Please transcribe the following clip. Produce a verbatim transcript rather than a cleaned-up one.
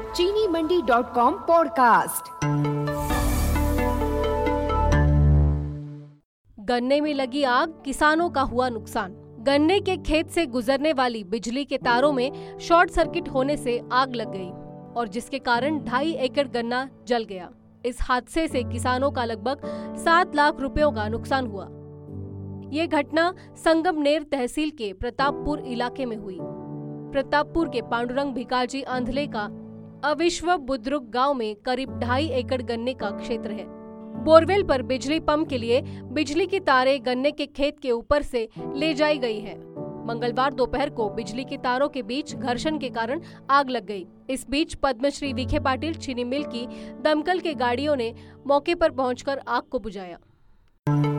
चीनी मंडी dot com podcast. गन्ने में लगी आग, किसानों का हुआ नुकसान। गन्ने के खेत से गुजरने वाली बिजली के तारों में शॉर्ट सर्किट होने से आग लग गई और जिसके कारण ढाई एकड़ गन्ना जल गया। इस हादसे से किसानों का लगभग सात लाख रुपयों का नुकसान हुआ। ये घटना संगमनेर तहसील के प्रतापपुर इलाके में हुई। प्रतापपुर के पांडुरंग भिकाजी आंधले का अविश्व बुद्रुक गांव में करीब ढाई एकड़ गन्ने का क्षेत्र है। बोरवेल पर बिजली पंप के लिए बिजली की तारें गन्ने के खेत के ऊपर से ले जाई गई है। मंगलवार दोपहर को बिजली की तारों के बीच घर्षण के कारण आग लग गई। इस बीच पद्मश्री विखे पाटिल चीनी मिल की दमकल के गाड़ियों ने मौके पर पहुंचकर आग को बुझाया।